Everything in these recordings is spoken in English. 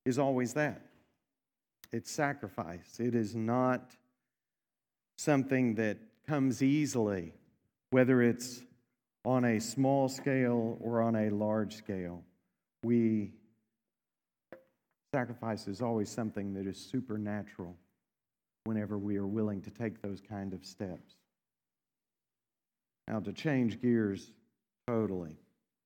is always that. It's sacrifice. It is not something that comes easily, whether it's on a small scale or on a large scale. Sacrifice is always something that is supernatural whenever we are willing to take those kind of steps. Now, to change gears totally.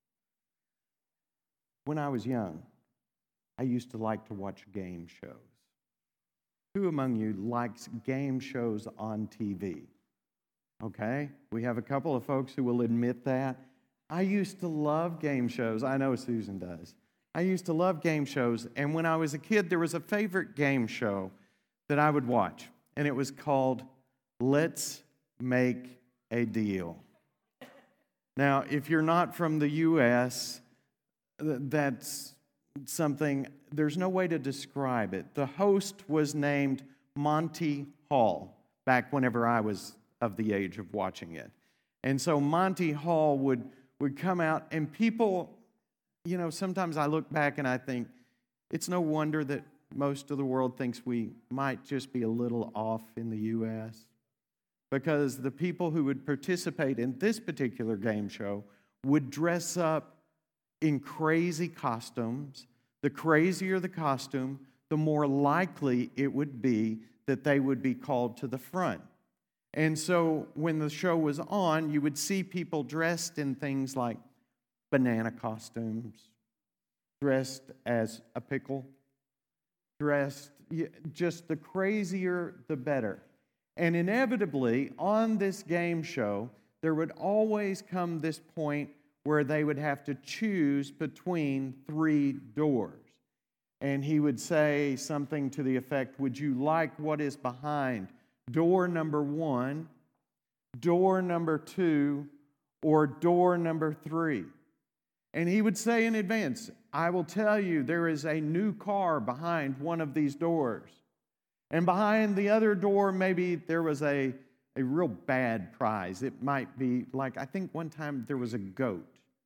When I was young, I used to like to watch game shows. Who among you likes game shows on TV? Okay, we have a couple of folks who will admit that. I used to love game shows. I know Susan does. I used to love game shows, and when I was a kid, there was a favorite game show that I would watch, and it was called Let's Make a Deal. Now, if you're not from the U.S., that's something, there's no way to describe it. The host was named Monty Hall, back whenever I was of the age of watching it. And so Monty Hall would come out, and people, sometimes I look back and I think, it's no wonder that most of the world thinks we might just be a little off in the U.S., because the people who would participate in this particular game show would dress up in crazy costumes. The crazier the costume, the more likely it would be that they would be called to the front. And so when the show was on, you would see people dressed in things like banana costumes, dressed as a pickle, just the crazier the better. And inevitably, on this game show, there would always come this point where they would have to choose between three doors. And he would say something to the effect, would you like what is behind door number 1, door number 2, or door number 3? And he would say in advance, I will tell you there is a new car behind one of these doors. And behind the other door, maybe there was a real bad prize. It might be like, I think one time there was a goat.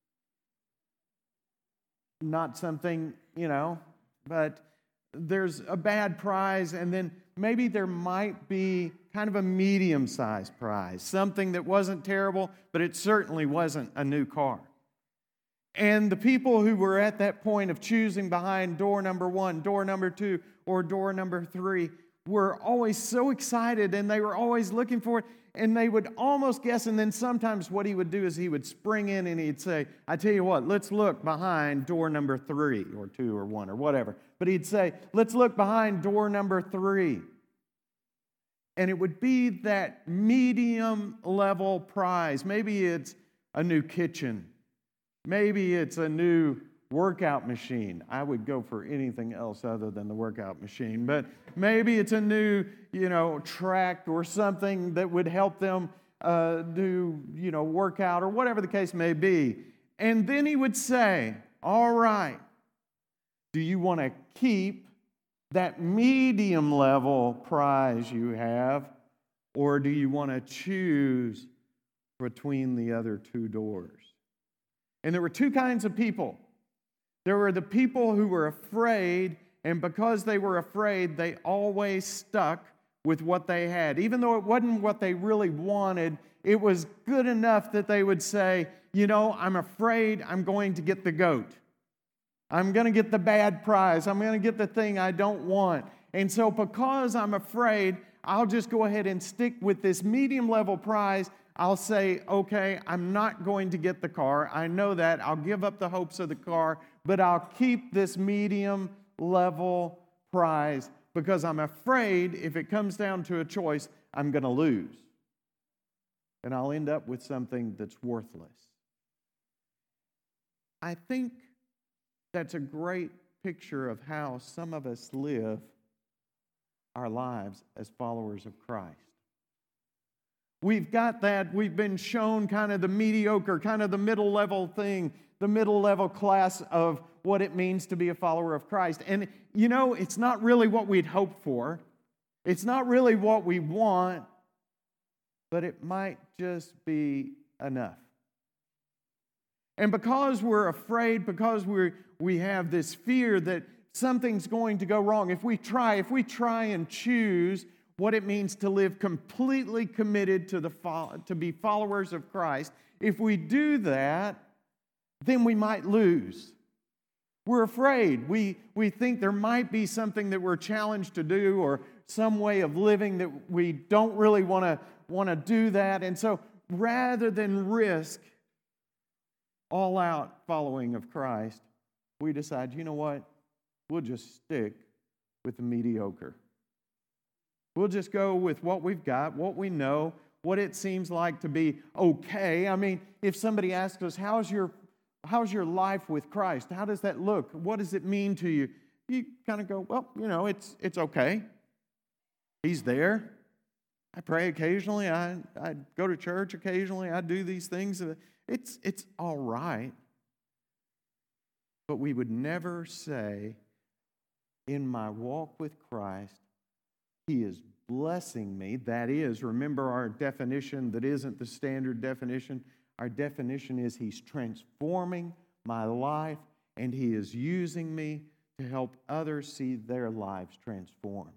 Not something, but there's a bad prize, and then maybe there might be kind of a medium-sized prize, something that wasn't terrible, but it certainly wasn't a new car. And the people who were at that point of choosing behind door number 1, door number 2, or door number 3 were always so excited, and they were always looking for it, and they would almost guess, and then sometimes what he would do is he would spring in and he'd say, I tell you what, let's look behind door number 3 or 2 or 1 or whatever. But he'd say, let's look behind door number 3. And it would be that medium level prize. Maybe it's a new kitchen. Maybe it's a new workout machine. I would go for anything else other than the workout machine. But maybe it's a new, track or something that would help them do, work out or whatever the case may be. And then he would say, all right, do you want to keep that medium level prize you have, or do you want to choose between the other two doors? And there were two kinds of people. There were the people who were afraid, and because they were afraid, they always stuck with what they had. Even though it wasn't what they really wanted, it was good enough that they would say, I'm afraid I'm going to get the goat. I'm going to get the bad prize. I'm going to get the thing I don't want. And so because I'm afraid, I'll just go ahead and stick with this medium level prize. I'll say, okay, I'm not going to get the car. I know that. I'll give up the hopes of the car, but I'll keep this medium level prize because I'm afraid if it comes down to a choice, I'm going to lose. And I'll end up with something that's worthless. I think that's a great picture of how some of us live our lives as followers of Christ. We've got that. We've been shown kind of the mediocre, kind of the middle level thing, the middle level class of what it means to be a follower of Christ. And, it's not really what we'd hoped for. It's not really what we want, but it might just be enough. And because we're afraid, because we have this fear that something's going to go wrong. If we try and choose what it means to live completely committed to be followers of Christ, if we do that, then we might lose. We're afraid. We think there might be something that we're challenged to do or some way of living that we don't really want to do that. And so rather than risk all out following of Christ, we decide, you know what? We'll just stick with the mediocre. We'll just go with what we've got, what we know, what it seems like to be okay. I mean, if somebody asks us, how's your life with Christ? How does that look? What does it mean to you? You kind of go, well, you know, it's okay. He's there. I pray occasionally. I go to church occasionally. I do these things. It's all right. But we would never say, in my walk with Christ, He is blessing me. That is, remember our definition that isn't the standard definition. Our definition is He's transforming my life and He is using me to help others see their lives transformed.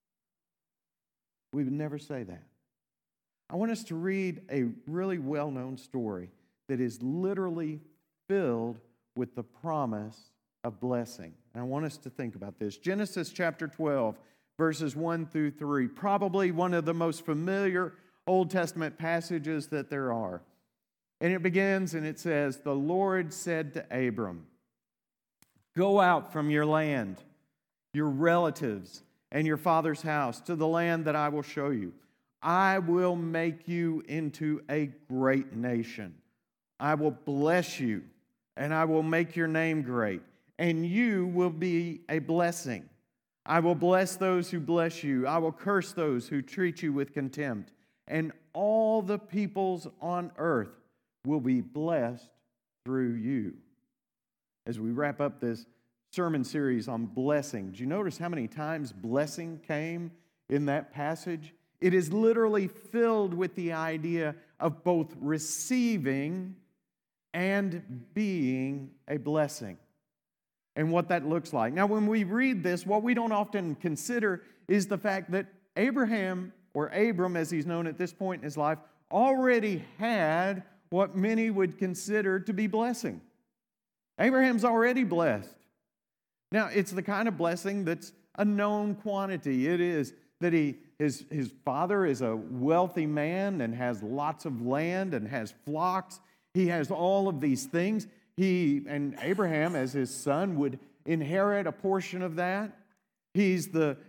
We would never say that. I want us to read a really well-known story that is literally filled with the promise of blessing. And I want us to think about this. Genesis chapter 12, verses 1 through 3, probably one of the most familiar Old Testament passages that there are. And it begins and it says, "The Lord said to Abram, 'Go out from your land, your relatives, and your father's house to the land that I will show you. I will make you into a great nation. I will bless you, and I will make your name great, and you will be a blessing. I will bless those who bless you. I will curse those who treat you with contempt, and all the peoples on earth will be blessed through you.'" As we wrap up this sermon series on blessing, did you notice how many times blessing came in that passage? It is literally filled with the idea of both receiving and being a blessing, and what that looks like. Now, when we read this, what we don't often consider is the fact that Abraham, or Abram as he's known at this point in his life, already had what many would consider to be blessing. Abraham's already blessed. Now, it's the kind of blessing that's a known quantity. It is that his father is a wealthy man and has lots of land and has flocks. He has all of these things. He and Abraham, as his son, would inherit a portion of that. His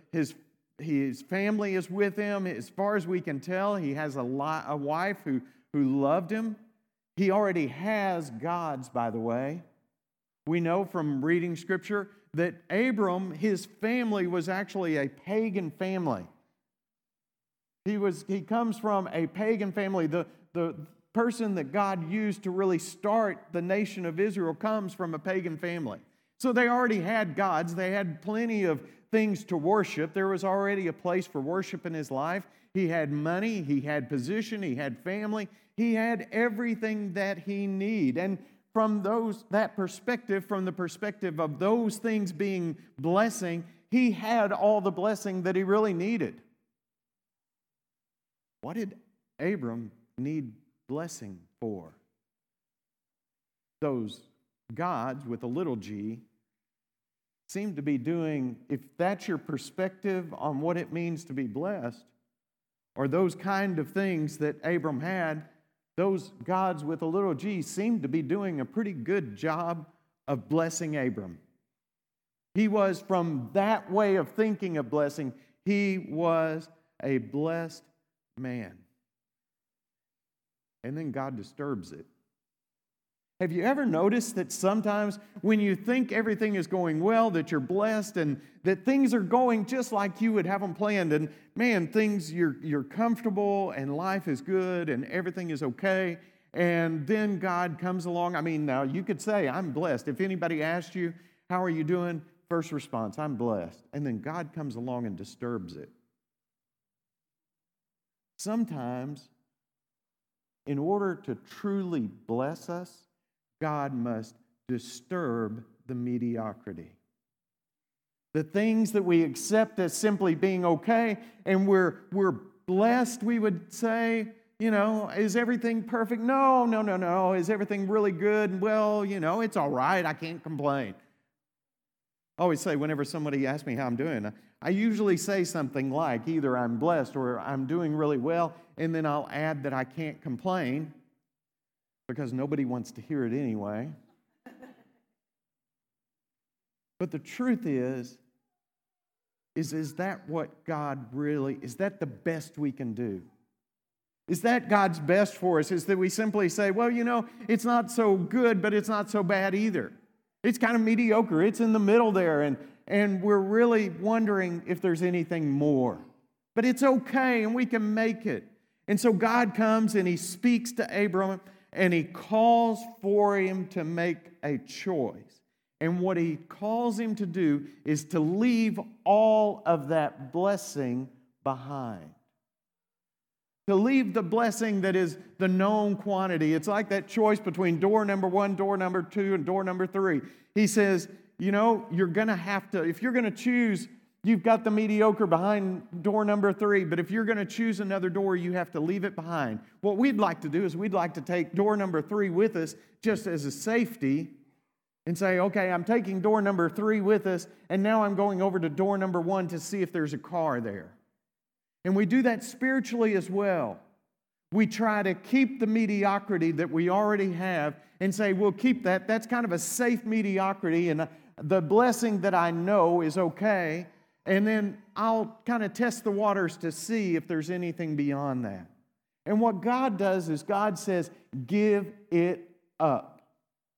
family is with him. As far as we can tell, he has a wife who loved him. He already has gods, by the way. We know from reading Scripture that Abram, his family, was actually a pagan family. He comes from a pagan family. The person that God used to really start the nation of Israel comes from a pagan family. So they already had gods. They had plenty of things to worship. There was already a place for worship in his life. He had money. He had position. He had family. He had everything that he needed. And from that perspective, from the perspective of those things being blessing, he had all the blessing that he really needed. What did Abram need blessing for? Those gods with a little g seem to be doing, if that's your perspective on what it means to be blessed, or those kind of things that Abram had, those gods with a little g seemed to be doing a pretty good job of blessing Abram. He was, from that way of thinking of blessing, he was a blessed man. And then God disturbs it. Have you ever noticed that sometimes when you think everything is going well, that you're blessed and that things are going just like you would have them planned, and man, you're comfortable and life is good and everything is okay, and then God comes along. I mean, now you could say, "I'm blessed." If anybody asked you, "How are you doing?" First response, "I'm blessed." And then God comes along and disturbs it. Sometimes, in order to truly bless us, God must disturb the mediocrity. the things that we accept as simply being okay, and we're blessed, we would say, is everything perfect? No, no, no, no. Is everything really good? Well, it's all right. I can't complain. I always say whenever somebody asks me how I'm doing, I usually say something like either I'm blessed or I'm doing really well, and then I'll add that I can't complain because nobody wants to hear it anyway. But the truth is that what God really, is that the best we can do? Is that God's best for us? Is that we simply say, well, it's not so good, but it's not so bad either. It's kind of mediocre. It's in the middle there, and we're really wondering if there's anything more. But it's okay, and we can make it. And so God comes, and He speaks to Abram, and He calls for him to make a choice. And what He calls him to do is to leave all of that blessing behind. To leave the blessing that is the known quantity. It's like that choice between door number 1, door number 2, and door number 3. He says, you're going to have to, if you're going to choose, you've got the mediocre behind door number 3, but if you're going to choose another door, you have to leave it behind. What we'd like to do is we'd like to take door number 3 with us just as a safety and say, okay, I'm taking door number 3 with us, and now I'm going over to door number 1 to see if there's a car there. And we do that spiritually as well. We try to keep the mediocrity that we already have and say, we'll keep that. That's kind of a safe mediocrity, and the blessing that I know is okay. And then I'll kind of test the waters to see if there's anything beyond that. And what God does is God says, give it up.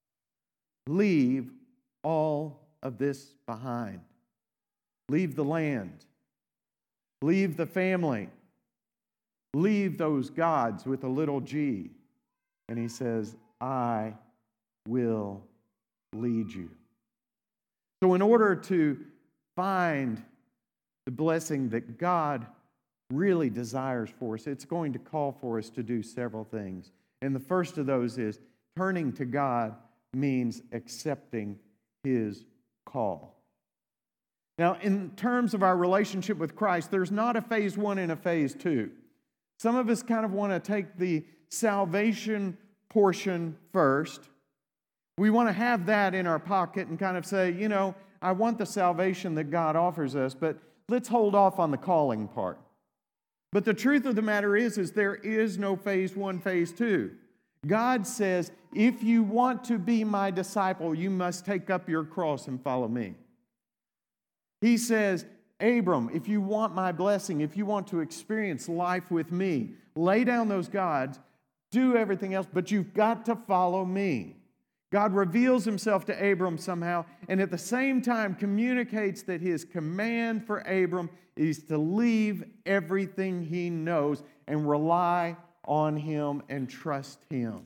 Leave all of this behind. Leave the land. Leave the family. Leave those gods with a little g. And He says, I will lead you. So in order to find the blessing that God really desires for us, it's going to call for us to do several things. And the first of those is turning to God means accepting His call. Now, in terms of our relationship with Christ, there's not a phase 1 and a phase 2. Some of us kind of want to take the salvation portion first. We want to have that in our pocket and kind of say, I want the salvation that God offers us, but let's hold off on the calling part. But the truth of the matter is there is no phase 1, phase 2. God says, if you want to be my disciple, you must take up your cross and follow me. He says, Abram, if you want my blessing, if you want to experience life with me, lay down those gods, do everything else, but you've got to follow me. God reveals Himself to Abram somehow, and at the same time communicates that His command for Abram is to leave everything he knows and rely on Him and trust Him.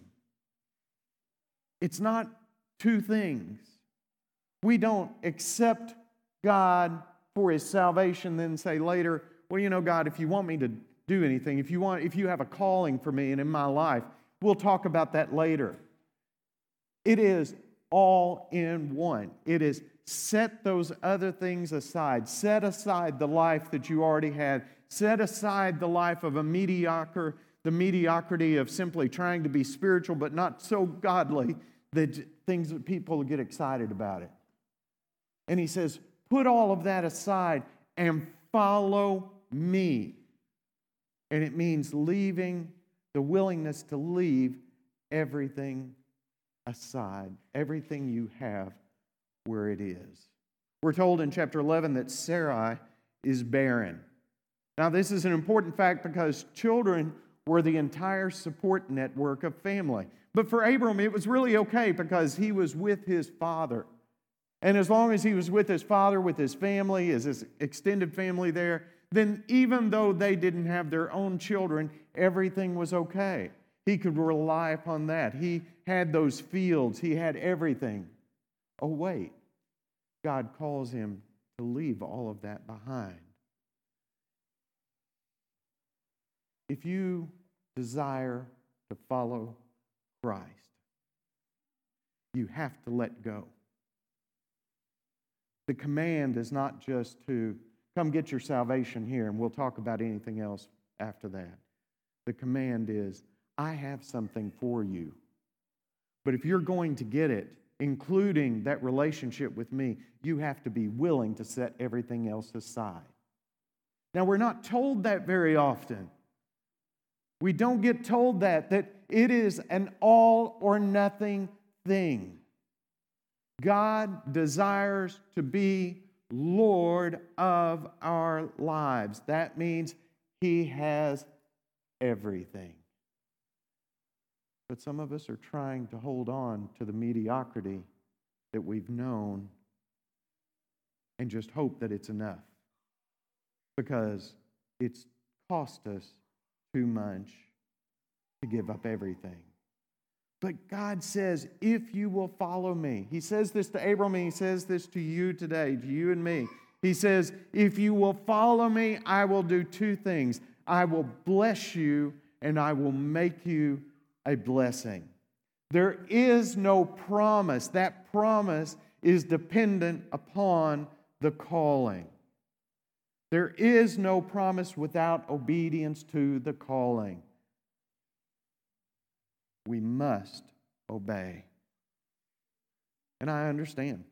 It's not two things. We don't accept God for His salvation, then say later, well, God, if you want me to do anything, if you have a calling for me and in my life, we'll talk about that later. It is all in one. It is set those other things aside. Set aside the life that you already had. Set aside the life of the mediocrity of simply trying to be spiritual but not so godly that things that people get excited about it. And He says, put all of that aside and follow me. And it means leaving, the willingness to leave everything aside, everything you have where it is. We're told in chapter 11 that Sarai is barren. Now, this is an important fact because children were the entire support network of family. But for Abram, it was really okay because he was with his father. And as long as he was with his father, with his family, his extended family there, then even though they didn't have their own children, everything was okay. He could rely upon that. He had those fields. He had everything. Oh, wait. God calls him to leave all of that behind. If you desire to follow Christ, you have to let go. The command is not just to come get your salvation here, and we'll talk about anything else after that. The command is, I have something for you. But if you're going to get it, including that relationship with me, you have to be willing to set everything else aside. Now, we're not told that very often. We don't get told that it is an all or nothing thing. God desires to be Lord of our lives. That means He has everything. But some of us are trying to hold on to the mediocrity that we've known and just hope that it's enough, because it's cost us too much to give up everything. But God says, if you will follow me, He says this to Abram and He says this to you today, to you and me. He says, if you will follow me, I will do two things. I will bless you and I will make you a blessing. There is no promise. That promise is dependent upon the calling. There is no promise without obedience to the calling. We must obey. And I understand.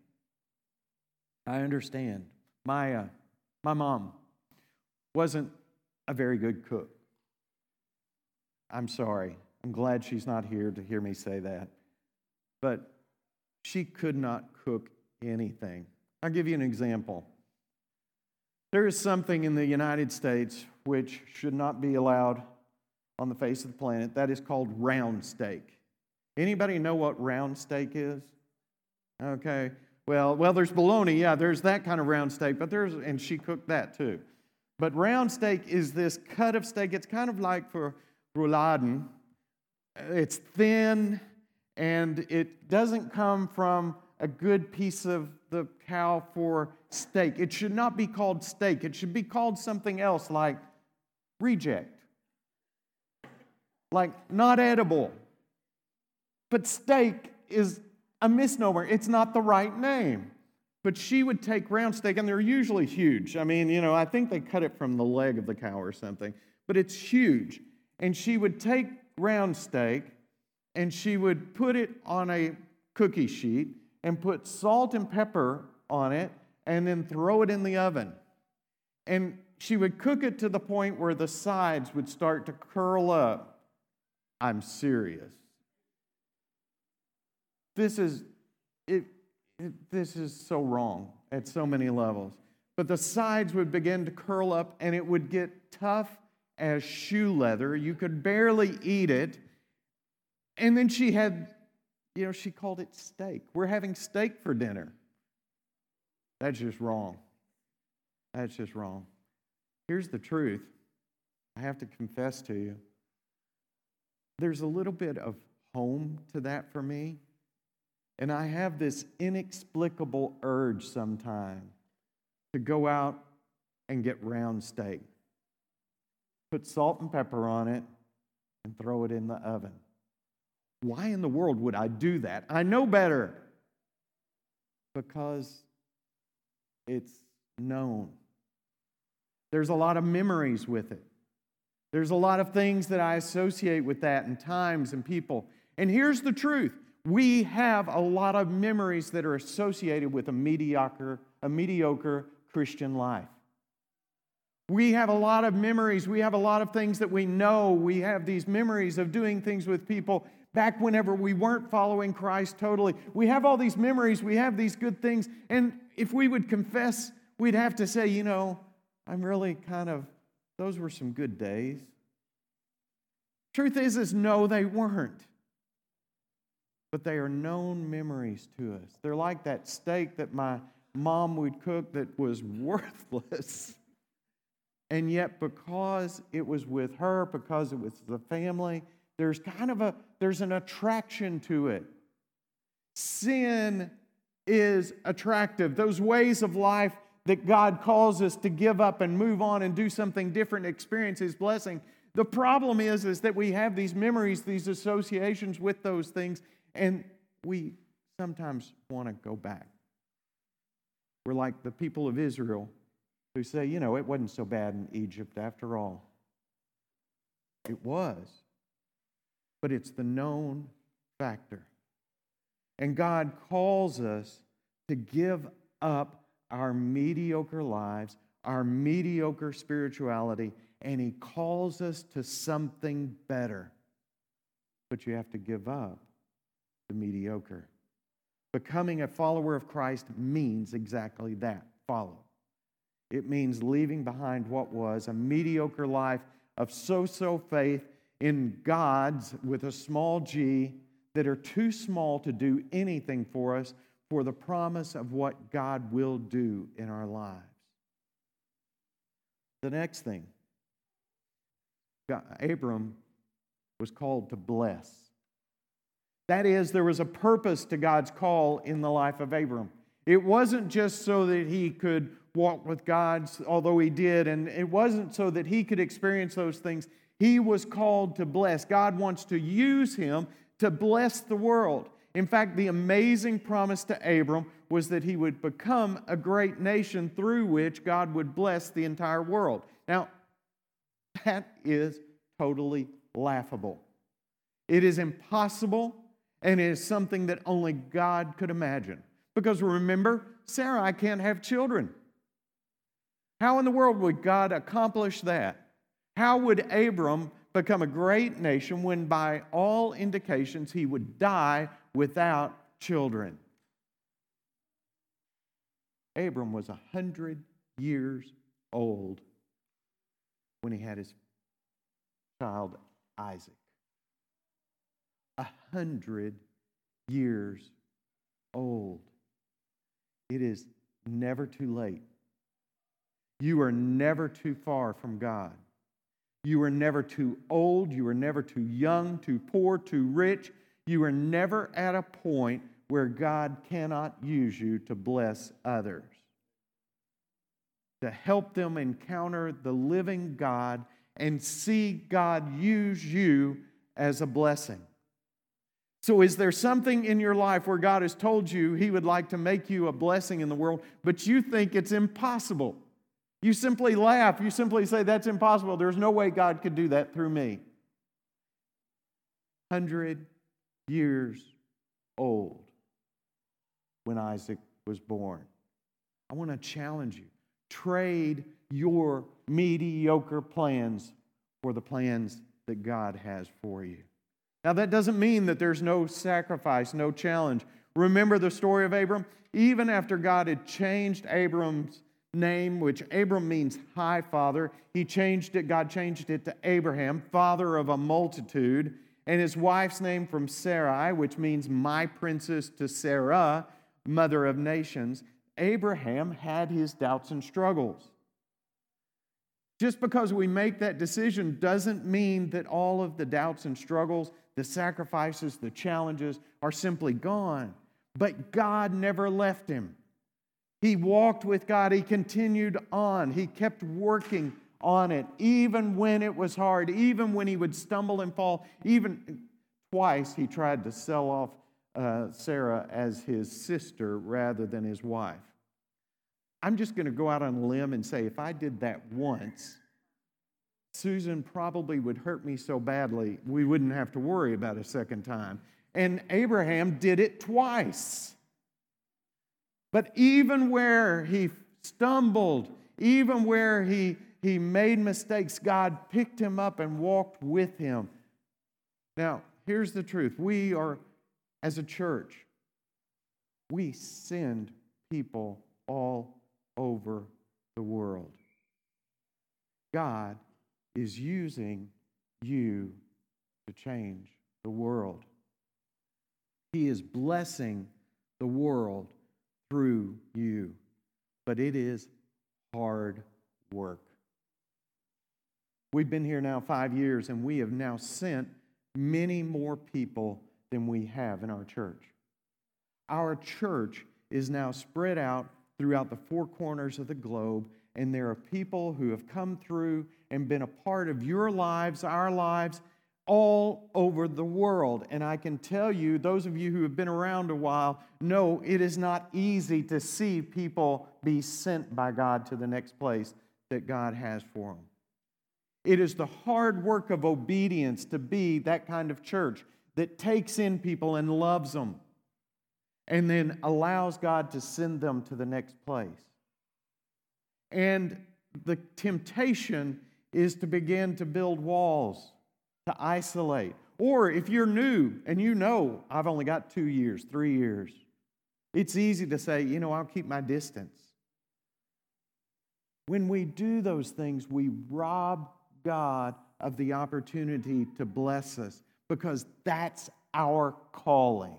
My mom wasn't a very good cook. I'm sorry. I'm glad she's not here to hear me say that. But she could not cook anything. I'll give you an example. There is something in the United States which should not be allowed on the face of the planet. That is called round steak. Anybody know what round steak is? Okay. Well, there's bologna. Yeah, there's that kind of round steak, and she cooked that too. But round steak is this cut of steak. It's kind of like for rouladen. It's thin, and it doesn't come from a good piece of the cow for steak. It should not be called steak. It should be called something else, like reject. Like not edible. But steak is a misnomer. It's not the right name. But she would take round steak, and they're usually huge. I mean, I think they cut it from the leg of the cow or something. But it's huge. And she would take round steak, and she would put it on a cookie sheet and put salt and pepper on it, and then throw it in the oven. And she would cook it to the point where the sides would start to curl up. I'm serious. This is so wrong at so many levels. But the sides would begin to curl up, and it would get tough as shoe leather. You could barely eat it. And then she had, she called it steak. We're having steak for dinner. That's just wrong. That's just wrong. Here's the truth. I have to confess to you. There's a little bit of home to that for me. And I have this inexplicable urge sometimes to go out and get round steak. Put salt and pepper on it and throw it in the oven. Why in the world would I do that? I know better. Because it's known. There's a lot of memories with it. There's a lot of things that I associate with that, and times and people. And here's the truth. We have a lot of memories that are associated with a mediocre Christian life. We have a lot of memories. We have a lot of things that we know. We have these memories of doing things with people back whenever we weren't following Christ totally. We have all these memories. We have these good things. And if we would confess, we'd have to say, I'm really those were some good days. Truth is no, they weren't. But they are known memories to us. They're like that steak that my mom would cook that was worthless. And yet, because it was with her, because it was the family, there's an attraction to it. Sin is attractive. Those ways of life that God calls us to give up and move on and do something different, experience His blessing. The problem is that we have these memories, these associations with those things, and we sometimes want to go back. We're like the people of Israel who say, it wasn't so bad in Egypt after all. It was. But it's the known factor. And God calls us to give up our mediocre lives, our mediocre spirituality, and He calls us to something better. But you have to give up the mediocre. Becoming a follower of Christ means exactly that, follow. It means leaving behind what was a mediocre life of so-so faith in gods with a small g that are too small to do anything for us, for the promise of what God will do in our lives. The next thing, Abram was called to bless. That is, there was a purpose to God's call in the life of Abram. It wasn't just so that he could walk with God, although he did, and it wasn't so that he could experience those things. He was called to bless. God wants to use him to bless the world. In fact, the amazing promise to Abram was that he would become a great nation through which God would bless the entire world. Now, that is totally laughable. It is impossible, and it is something that only God could imagine. Because remember, Sarai can't have children. How in the world would God accomplish that? How would Abram become a great nation when by all indications he would die without children? Abram was 100 years old when he had his child Isaac. 100 years old. It is never too late. You are never too far from God. You are never too old. You are never too young, too poor, too rich. You are never at a point where God cannot use you to bless others, to help them encounter the living God and see God use you as a blessing. So is there something in your life where God has told you He would like to make you a blessing in the world, but you think it's impossible? You simply laugh. You simply say, that's impossible. There's no way God could do that through me. 100 years old when Isaac was born. I want to challenge you. Trade your mediocre plans for the plans that God has for you. Now, that doesn't mean that there's no sacrifice, no challenge. Remember the story of Abram? Even after God had changed Abram's name, which Abram means high father, God changed it to Abraham, father of a multitude, and his wife's name from Sarai, which means my princess, to Sarah, mother of nations. Abraham had his doubts and struggles. Just because we make that decision doesn't mean that all of the doubts and struggles, the sacrifices, the challenges are simply gone. But God never left him. He walked with God. He continued on. He kept working on it, even when it was hard, even when he would stumble and fall. Even twice he tried to sell off Sarah as his sister rather than his wife. I'm just going to go out on a limb and say if I did that once, Susan probably would hurt me so badly we wouldn't have to worry about a second time. And Abraham did it twice. But even where he stumbled, even where he made mistakes, God picked him up and walked with him. Now, here's the truth. We are, as a church, we send people all over the world. God is using you to change the world. He is blessing the world through you, but it is hard work. We've been here now 5 years, and we have now sent many more people than we have in our church. Our church is now spread out throughout the four corners of the globe, and there are people who have come through and been a part of your lives, our lives, all over the world. And I can tell you, those of you who have been around a while know it is not easy to see people be sent by God to the next place that God has for them. It is the hard work of obedience to be that kind of church that takes in people and loves them and then allows God to send them to the next place. And the temptation is to begin to build walls, to isolate. Or if you're new and you know, I've only got 2 years, 3 years, it's easy to say, I'll keep my distance. When we do those things, we rob God of the opportunity to bless us because that's our calling.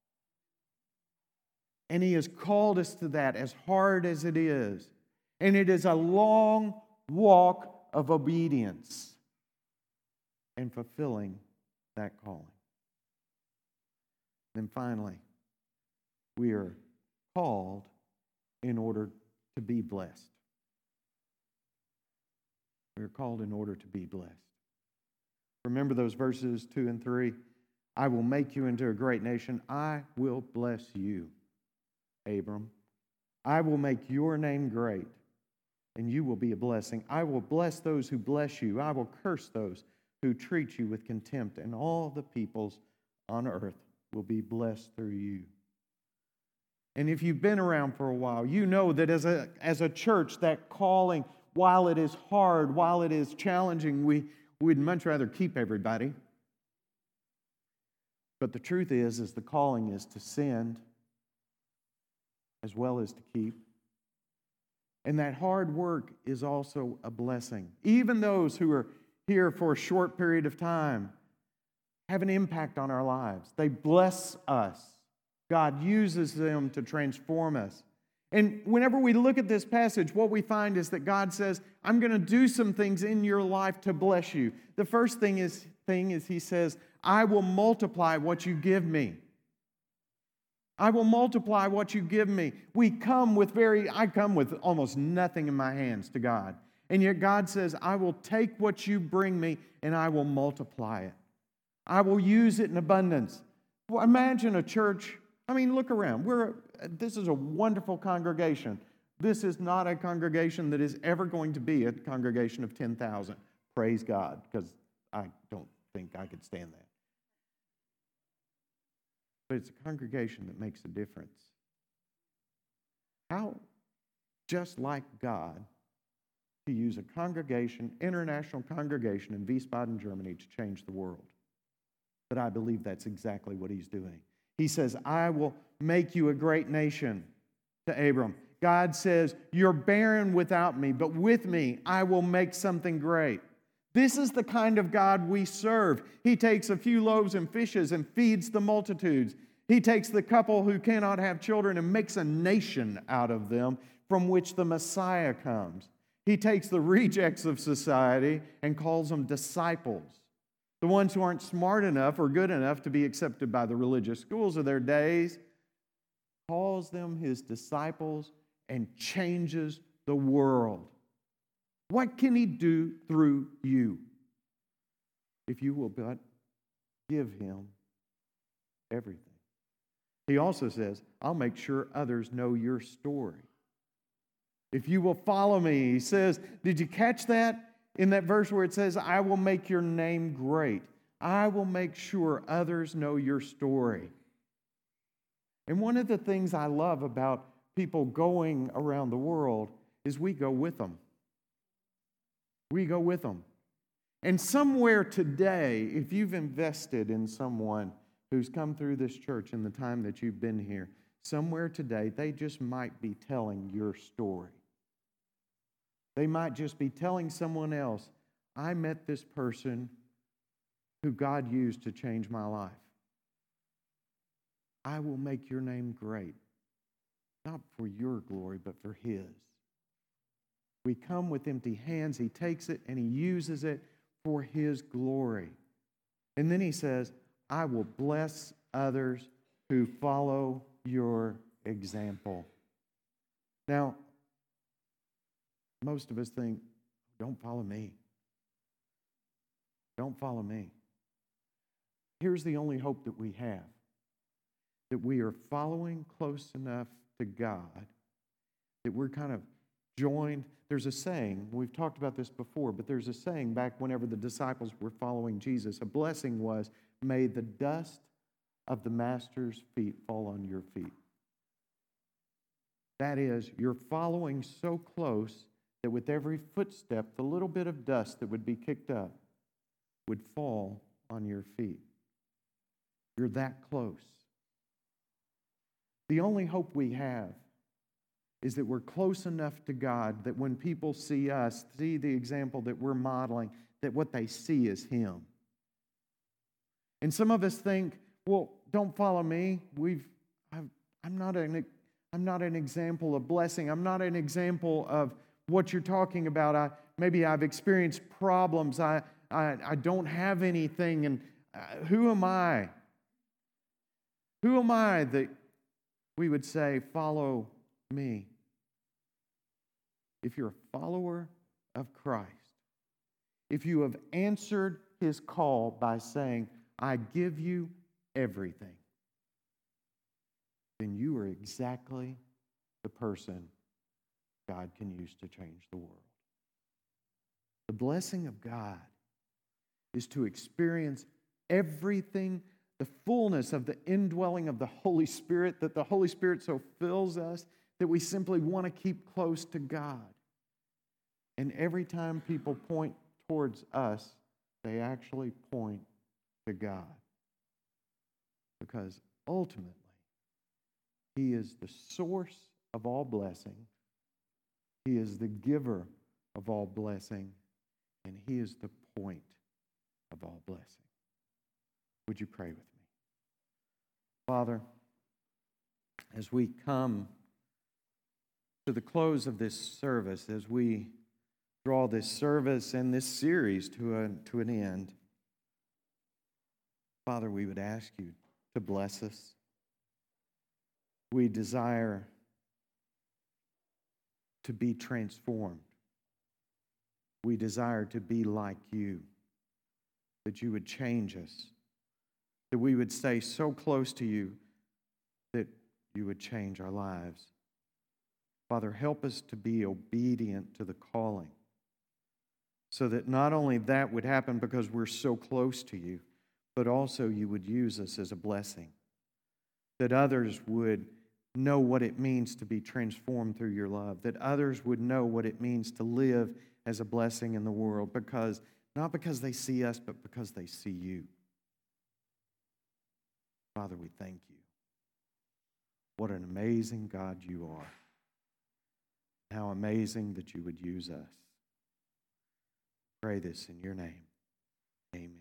And He has called us to that, as hard as it is. And it is a long walk of obedience and fulfilling that calling. Then finally, we are called in order to be blessed. We are called in order to be blessed. Remember those verses 2 and 3? I will make you into a great nation. I will bless you, Abram. I will make your name great, and you will be a blessing. I will bless those who bless you. I will curse those who treat you with contempt, and all the peoples on earth will be blessed through you. And if you've been around for a while, you know that as a church, that calling, while it is hard, while it is challenging, we'd much rather keep everybody. But the truth is the calling is to send as well as to keep. And that hard work is also a blessing. Even those who are here for a short period of time have an impact on our lives. They bless us. God uses them to transform us. And whenever we look at this passage, what we find is that God says, I'm going to do some things in your life to bless you. The first thing is He says, I will multiply what you give me. I will multiply what you give me. I come with almost nothing in my hands to God. And yet God says, I will take what you bring me and I will multiply it. I will use it in abundance. Well, imagine a church. Look around. This is a wonderful congregation. This is not a congregation that is ever going to be a congregation of 10,000. Praise God, because I don't think I could stand that. But it's a congregation that makes a difference. How just like God to use a congregation, international congregation in Wiesbaden, Germany, to change the world. But I believe that's exactly what He's doing. He says, I will make you a great nation to Abram. God says, you're barren without me, but with me, I will make something great. This is the kind of God we serve. He takes a few loaves and fishes and feeds the multitudes. He takes the couple who cannot have children and makes a nation out of them from which the Messiah comes. He takes the rejects of society and calls them disciples. The ones who aren't smart enough or good enough to be accepted by the religious schools of their days, calls them His disciples and changes the world. What can He do through you if you will but give Him everything? He also says, I'll make sure others know your story. If you will follow me, He says, did you catch that? In that verse where it says, I will make your name great. I will make sure others know your story. And one of the things I love about people going around the world is we go with them. We go with them. And somewhere today, if you've invested in someone who's come through this church in the time that you've been here, somewhere today, they just might be telling your story. They might just be telling someone else, I met this person who God used to change my life. I will make your name great, not for your glory, but for His. We come with empty hands. He takes it and He uses it for His glory. And then He says, I will bless others who follow your example. Now, most of us think, don't follow me. Don't follow me. here's the only hope that we have, that we are following close enough to God, that we're kind of joined. There's a saying, we've talked about this before, but there's a saying back whenever the disciples were following Jesus. A blessing was, may the dust of the Master's feet fall on your feet. That is, you're following so close that with every footstep, the little bit of dust that would be kicked up would fall on your feet. You're that close. The only hope we have is that we're close enough to God that when people see us, see the example that we're modeling, that what they see is Him. And some of us think, well, don't follow me. I'm not an example of blessing. I'm not an example of what you're talking about. Maybe I've experienced problems. I don't have anything. And who am I? Who am I that we would say, follow me? If you're a follower of Christ, if you have answered His call by saying, I give you everything, then you are exactly the person God can use to change the world. The blessing of God is to experience everything, the fullness of the indwelling of the Holy Spirit, that the Holy Spirit so fills us that we simply want to keep close to God. And every time people point towards us, they actually point to God. Because ultimately, He is the source of all blessing. He is the giver of all blessing. And He is the point of all blessing. Would you pray with me? Father, as we come to the close of this service, as we draw this service and this series to an end, Father, we would ask you to bless us. We desire to be transformed. We desire to be like you, that you would change us, that we would stay so close to you that you would change our lives. Father, help us to be obedient to the calling, so that not only that would happen because we're so close to you, but also you would use us as a blessing, that others would know what it means to be transformed through your love, that others would know what it means to live as a blessing in the world, because not because they see us, but because they see you. Father, we thank you. What an amazing God you are. How amazing that you would use us. Pray this in your name. Amen.